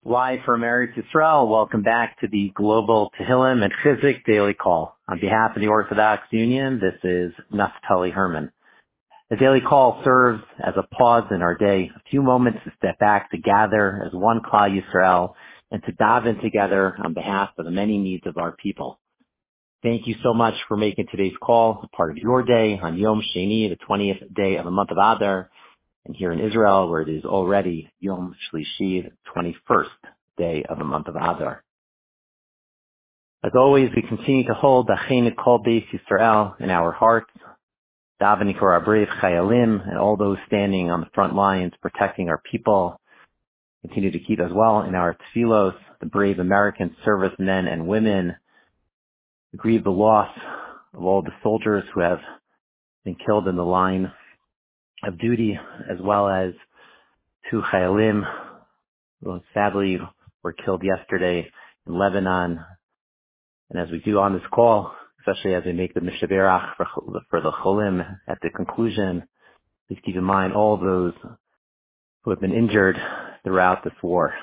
Live from Eretz Yisrael, welcome back to the Global Tehillim and Chizuk Daily Call. On behalf of the Orthodox Union, this is Naftali Herman. The Daily Call serves as a pause in our day, a few moments to step back, to gather as one Klal Yisrael, and to dive in together on behalf of the many needs of our people. Thank you so much for making today's call a part of your day on Yom Sheni, the 20th day of the month of Adar. And here in Israel, where it is already Yom Shlishi, the 21st day of the month of Adar. As always, we continue to hold the Achenu Kol Beis Yisrael in our hearts, davening for our brave Chayalim and all those standing on the front lines protecting our people. Continue to keep as well in our tefillos the brave American servicemen and women. We grieve the loss of all the soldiers who have been killed in the line of duty, as well as two Chayalim who sadly were killed yesterday in Lebanon. And as we do on this call, especially as we make the Mishaberach for the Cholim at the conclusion, please keep in mind all those who have been injured throughout this war.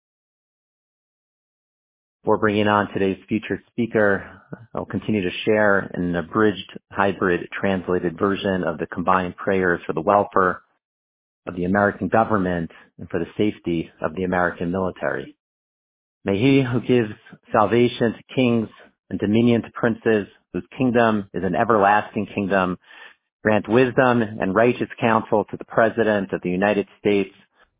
Before bringing on today's featured speaker, I'll continue to share an abridged, hybrid, translated version of the combined prayers for the welfare of the American government and for the safety of the American military. May he who gives salvation to kings and dominion to princes, whose kingdom is an everlasting kingdom, grant wisdom and righteous counsel to the President of the United States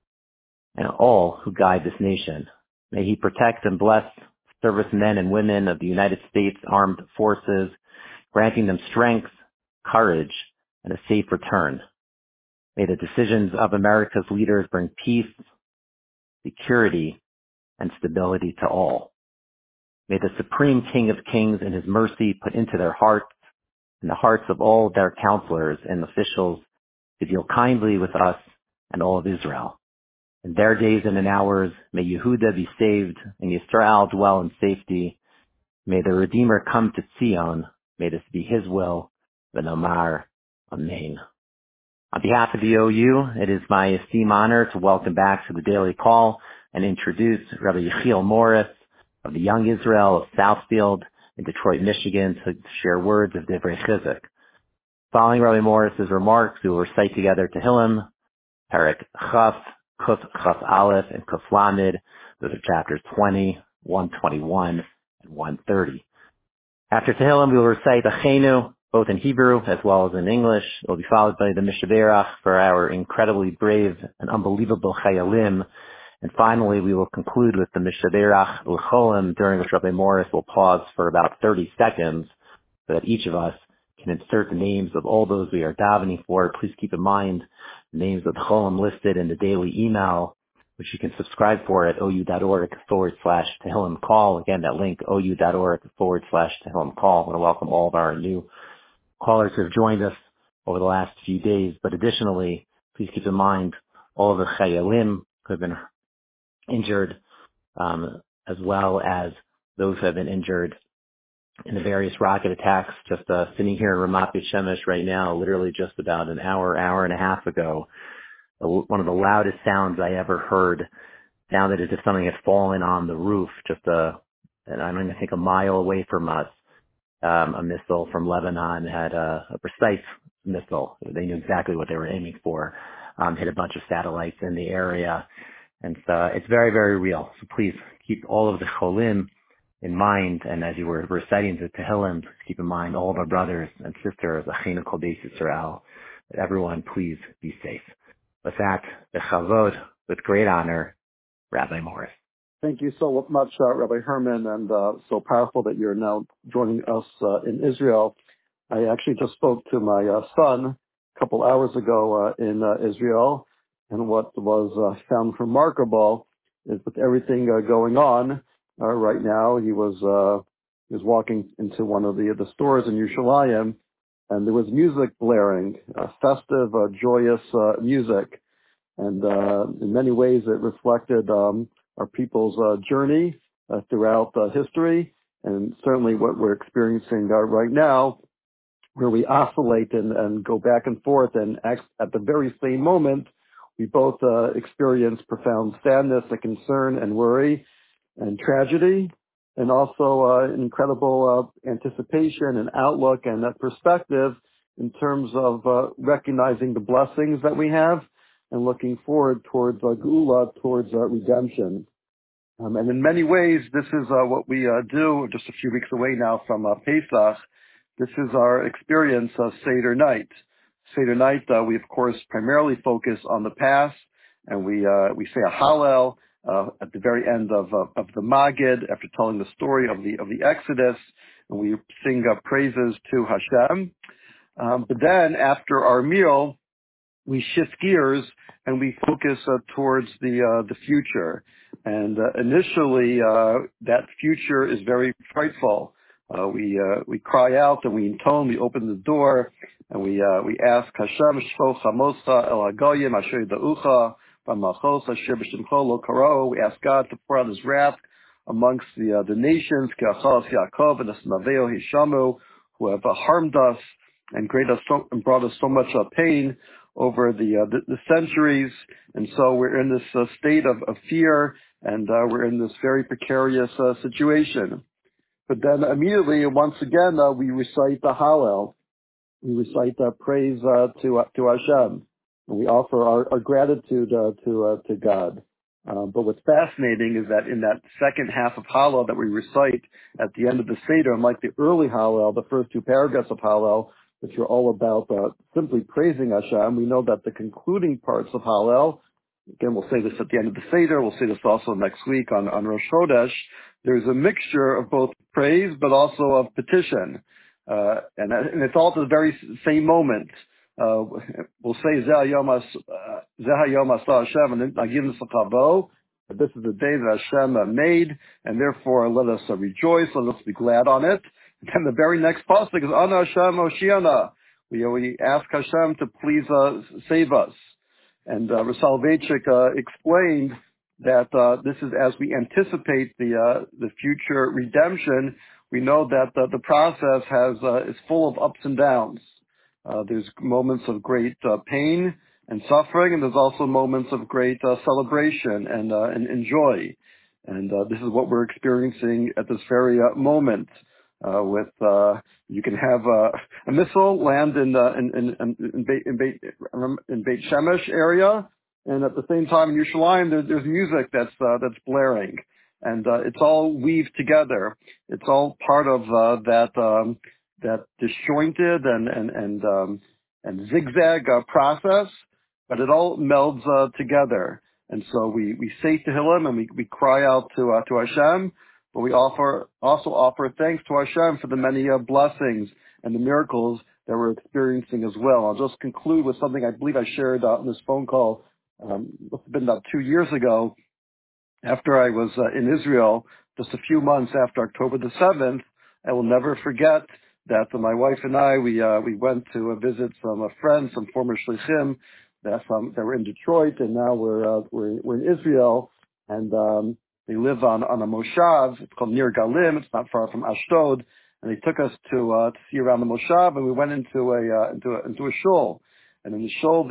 and all who guide this nation. May he protect and bless servicemen and women of the United States Armed Forces, granting them strength, courage, and a safe return. May the decisions of America's leaders bring peace, security, and stability to all. May the Supreme King of Kings in his mercy put into their hearts and the hearts of all their counselors and officials to deal kindly with us and all of Israel. In their days and in ours, may Yehuda be saved and Yisrael dwell in safety. May the Redeemer come to Zion. May this be his will. V'nomar, Amen. On behalf of the OU, it is my esteemed honor to welcome back to the Daily Call and introduce Rabbi Yechiel Morris of the Young Israel of Southfield in Detroit, Michigan, to share words of Divrei Chizuk. Following Rabbi Morris's remarks, we will recite together Tehillim, Perek Chaf, Kuf Chaf Aleph, and Kuf Lamed. Those are chapters 20, 121, and 130. After Tehillim, we will recite Achenu, both in Hebrew as well as in English. It will be followed by the Mishaberach for our incredibly brave and unbelievable Chayalim. And finally, we will conclude with the Mishaberach L'cholim, during which Rabbi Morris will pause for about 30 seconds so that each of us can insert the names of all those we are davening for. Please keep in mind the names of the Cholim listed in the daily email, which you can subscribe for at ou.org/Tehillim Call. Again, that link, ou.org/Tehillim Call. I want to welcome all of our new callers who have joined us over the last few days. But additionally, please keep in mind all of the Chayalim who have been injured, as well as those who have been injured in the various rocket attacks. Just sitting here in Ramat Beit Shemesh right now, literally just about an hour and a half ago, one of the loudest sounds I ever heard sounded as if something had fallen on the roof, and I don't even think a mile away from us. A missile from Lebanon had a precise missile. They knew exactly what they were aiming for. Hit a bunch of satellites in the area. And so it's very, very real. So please keep all of the Cholim in mind. And as you were reciting the Tehillim, keep in mind all of our brothers and sisters, Achenu Kol Beis Yisrael. Everyone, please be safe. With that, Bechavod, with great honor, Rabbi Morris. Thank you so much, Rabbi Herman, and so powerful that you're now joining us in Israel. I actually just spoke to my son a couple hours ago in Israel, and what was found remarkable is with everything going on right now, he was walking into one of the stores in Yerushalayim, and there was music blaring, festive, joyous music, and in many ways it reflected our people's journey throughout history, and certainly what we're experiencing right now, where we oscillate and go back and forth, and at the very same moment, We both experience profound sadness and concern and worry and tragedy, and also incredible anticipation and outlook and perspective in terms of recognizing the blessings that we have and looking forward towards Geula, towards redemption. And in many ways, this is what we do just a few weeks away now from Pesach. This is our experience of Seder night. Seder night, we of course primarily focus on the past, and we say a Hallel at the very end of the Magid after telling the story of the Exodus, and we sing praises to Hashem. But then after our meal, we shift gears and we focus towards the future. And initially, that future is very frightful. We cry out and we intone, we open the door, and we ask Hashem Shpo Chamosa El Hagoyim Asher Da'ucha V'Malchos Asher B'Shimcho Lo Karo. We ask God to pour out His wrath amongst the nations, Ke'achas Yaakov and Esnaveo Hishamu, who have harmed us and brought us so much pain over the centuries. And so we're in this state of fear, and we're in this very precarious situation. But then immediately, once again, we recite the Hallel. We recite praise to Hashem. And we offer our gratitude to God. But what's fascinating is that in that second half of Hallel that we recite at the end of the Seder, unlike the early Hallel, the first two paragraphs of Hallel, which are all about simply praising Hashem, we know that the concluding parts of Hallel, again, we'll say this at the end of the Seder, we'll say this also next week on Rosh Chodesh, there's a mixture of both praise but also of petition. And it's all at the very same moment. We'll say, Zeh Hayom Asa Hashem, and Nagim S'chavo, this is the day that Hashem made, and therefore let us rejoice, let us be glad on it. And then the very next pasuk is Ana Hashem Oshiana. We ask Hashem to please save us. And Rav Soloveitchik explained that this is as we anticipate the future redemption. We know that the process is full of ups and downs. There's moments of great pain and suffering, and there's also moments of great celebration and joy. And this is what we're experiencing at this very moment. You can have a missile land in Beit Shemesh area, and at the same time in Yerushalayim there's music that's blaring, and it's all weaved together. It's all part of that disjointed and zigzag process, but it all melds together. And so we say Tehillim and we cry out to Hashem. But we also offer thanks to Hashem for the many blessings and the miracles that we're experiencing as well. I'll just conclude with something I believe I shared on this phone call. It's been about 2 years ago, after I was in Israel, just a few months after October the 7th. I will never forget that my wife and I, we went to visit some friends, some former shlichim that were in Detroit, and now we're in Israel, and they live on a moshav. It's called Nir Galim. It's not far from Ashdod. And they took us to see around the moshav, and we went into a shul. And in the shul,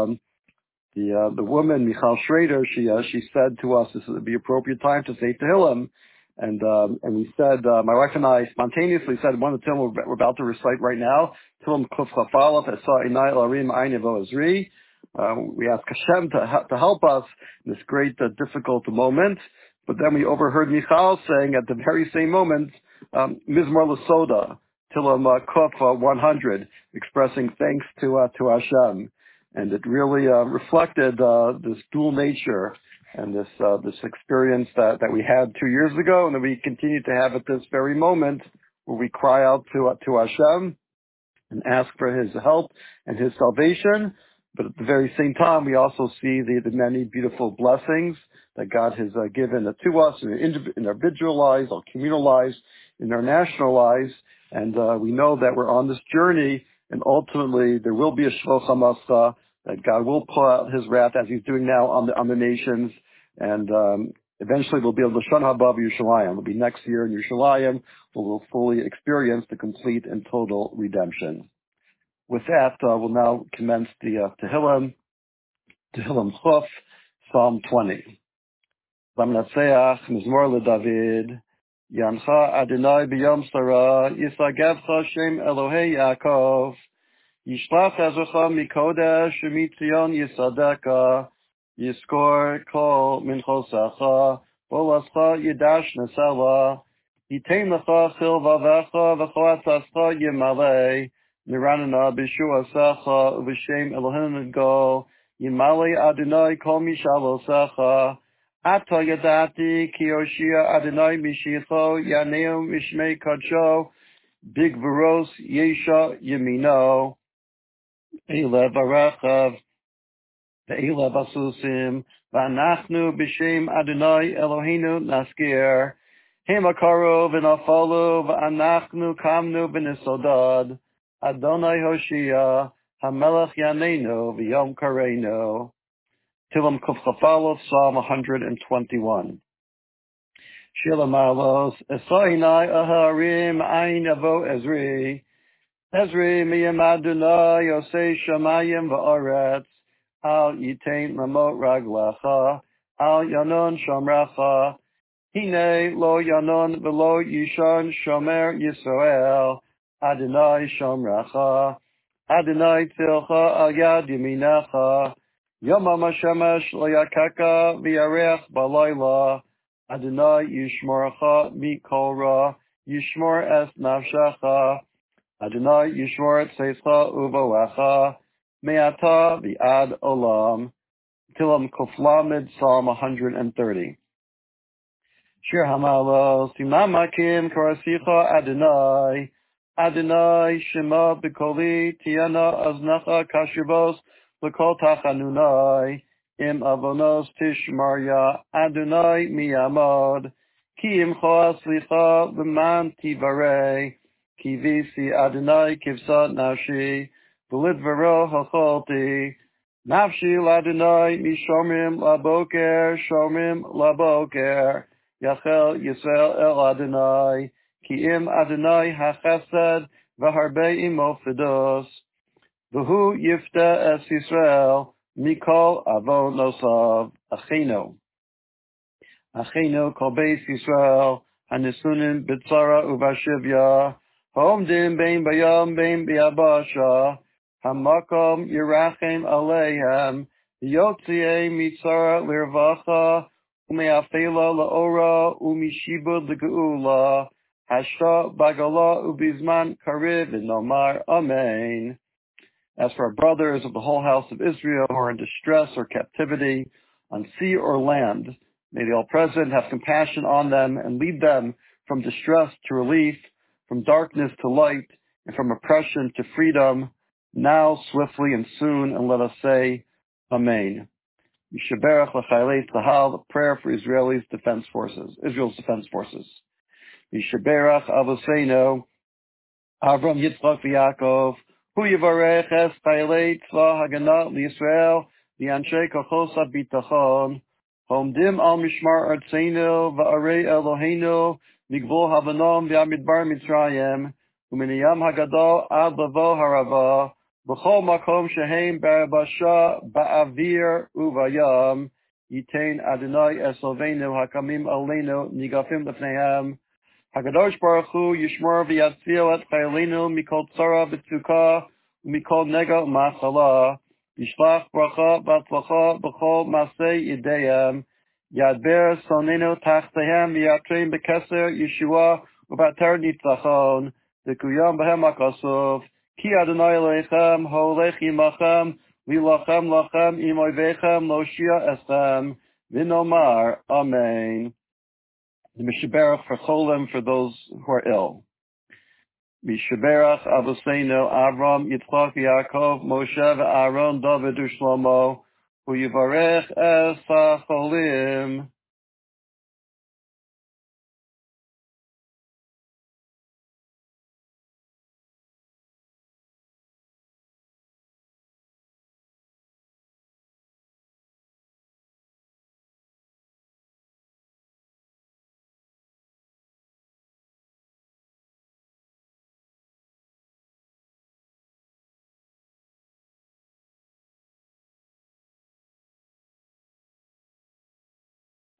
the woman Michal Schrader, she said to us, this would be appropriate time to say Tehillim. And we said, my wife and I spontaneously said one of the Tehillim we're about to recite right now, Tehillim Kuf Chafalaf Esa Inai Larim Ayin Yevo Ezri. We ask Hashem to help us in this great difficult moment. But then we overheard Michal saying at the very same moment, Mizmor L'Soda, Tehillim Kuf 100, expressing thanks to Hashem. And it really reflected this dual nature and this experience that we had 2 years ago, and that we continue to have at this very moment, where we cry out to Hashem and ask for His help and His salvation. But at the very same time, we also see the many beautiful blessings that God has given to us in our individual lives, our communal lives, in our national lives. And we know that we're on this journey, and ultimately there will be a Shloch HaMascha, that God will pour out His wrath as He's doing now on the nations. And eventually we'll be able to L'Shon Haba Yerushalayim. It'll be next year in Yerushalayim, where we'll fully experience the complete and total redemption. With that, we'll now commence the Tehillim. Tehillim Chuf, Psalm 20. Lamnatseach, Mizmor LeDavid, Yamcha Adonai b'yom sara, Yisagevcha Shem Elohei Yaakov, Yishlach Ezrecha mikodesh u'mitzion Yisadeka, Yiskor kol minchosecha, Bolascha Yidash Nesela, Yitain lecha chil vavecha v'cho atzascha yimalei, Niranana b'shuasecha u'v'shem Elohim Go, Yimalei Adonai kol mishalosecha, Ata yadati ki Yoshia Adonai mishicho yaneu mishmei kadsho, Big Veros Yesha Yemino, Eile Barachav, Ve'eile Basusim, V'anachnu b'shem Adonai Eloheinu Naskir, Hemakaro v'nafalu v'anachnu kamnu v'nisodad, Adonai Hoshia, Hamelech Yanenu v'yom Kareinu. Tilam Kuf Chafalov, Psalm 121. Shila Malos, Esoinai Aharim Ain Avo Ezri, Ezri miyam Adonai Yosei Shamayim va'aretz, Al Yitain Lamot Raglecha, Al Yanon Shomrecha, Hine Lo Yanon V'lo Yishon Shomer Yisrael, Adonai Shomrecha, Adonai Tzilcha Al Yad Yaminecha, Yomam HaShemesh Lo Yakeka V'yareach Balayla, Adonai Yishmorecha Mikol Ra, Yishmor Es Nafshecha, Adonai Yishmor Tzeischa Uvoecha, Me'ata V'ad Olam. Tilam Kuflamid, Psalm 130. Shir Hamalo, Simamakim Karasicha Adonai, Adonai Shema B'koli, Tiana Aznacha Kashivos, L'kol Tachanunai, Im Avonos Tishmarya, Adonai Miyamod, Ki Imcha Slicha L'man Tivarei, Ki Visi Adonai Kivsat Nafshi, V'lidvaro Hacholti, Nafshi L'Adonai Mishomrim Laboker, Shomrim Laboker, Yachel Yisrael El Adonai, Ki Im Adonai HaChesed, V'harbe Imo Fidos, V'hu Yifta Es Yisrael, Mikol Avon Nosav, Achino. Achino Kol Beis Yisrael, Hanisunim B'tzara Uvashivya, Homdim Bein Bayam Bein Biabasha, Hamakom Yirachem Aleihem, Yotziei Mitzara Lirvacha, Umeafela Laora, Umishibud L'Geula, Hashta Bagala Ubizman Kariv, and Nomar Amen. As for our brothers of the whole house of Israel who are in distress or captivity, on sea or land, may the All-Present have compassion on them and lead them from distress to relief, from darkness to light, and from oppression to freedom, now, swiftly, and soon, and let us say, Amen. Yishaberach l'chaylei tzahal, the prayer for Israel's defense forces. Yishaberach Avoseinu, Avram Yitzchak v'Yaakov, Hu yivarech es chaylei tzva haganah l'Yisrael, v'anshei kochos ha'bitachon, homdim al mishmar artzeinu v'arei Eloheinu, migvul havanom v'amidbar Mitzrayim, u'miniyam hagadol ad lavo harava, B'chol makom shehem barabasha ba'avir uvayam, Yitain Adonai esoveinu hakamim aleinu nigafim lefnehem, Hakadosh Baruch Hu Yishmor v'yatzil et chayleinu mikol tzara v'tzukah u'mikol nega u'machala, Yishlach bracha v'atzlacha b'chol masei yideyem, Yadber sonenu tachtehem v'yatreim b'keser Yeshua u'bater nitzachon, V'kuyam b'hem akasov, Ki Adonai Elohechem ho'olech imachem, V'ilachem lachem im oivechem loshia eschem, V'nomar Amen. The Mishaberach for Cholim, for those who are ill. Mishaberach Avoseinu Avram Yitzchak Yaakov Moshe Aaron David Ushlomo Hu Yivarech Es HaCholim.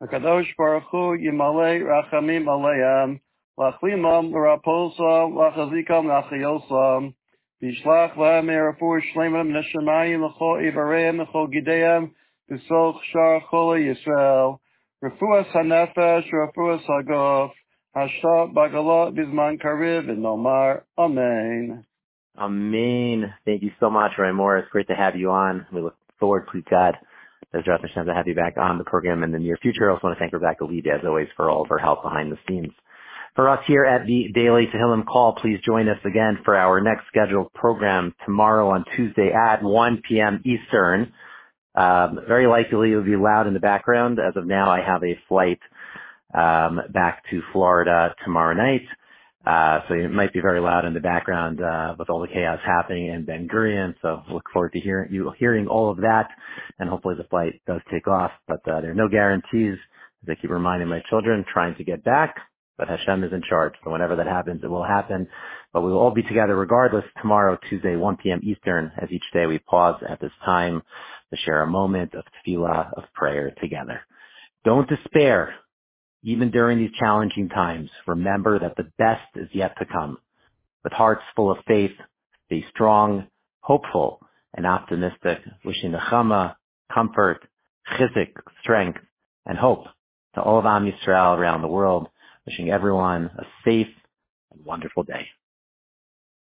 HaKadosh Baruch Hu Yimalei Rachamim Aleim Lachlimam L'Rapolsam L'Chazikam L'Achayosam Bishlach Lahem Erafur Shlemim Neshamayim L'Chol Ivareim L'Chol Gideim B'Soch Shar Chol Yisrael Refuas HaNefesh Refuas HaGof Hashtat Bagalot Bizman Kariv and Nomar Amen. Amen. Thank you so much, Rabbi Morris. Great to have you on. We look forward, please God, Bezrat Hashem, to have you back on the program in the near future. I also want to thank Rebecca Lead, as always, for all of her help behind the scenes. For us here at the Daily Tehillim Call, please join us again for our next scheduled program tomorrow on Tuesday at 1 p.m. Eastern. Very likely it will be loud in the background. As of now, I have a flight back to Florida tomorrow night. So it might be very loud in the background with all the chaos happening in Ben Gurion. So look forward to hearing all of that, and hopefully the flight does take off. But there are no guarantees. As I keep reminding my children, trying to get back, but Hashem is in charge. So whenever that happens, it will happen. But we will all be together regardless tomorrow, Tuesday, 1 p.m. Eastern. As each day we pause at this time to share a moment of tefillah, of prayer together. Don't despair. Even during these challenging times, remember that the best is yet to come. With hearts full of faith, stay strong, hopeful, and optimistic, wishing nechama, comfort, chizik, strength, and hope to all of Am Yisrael around the world, wishing everyone a safe and wonderful day.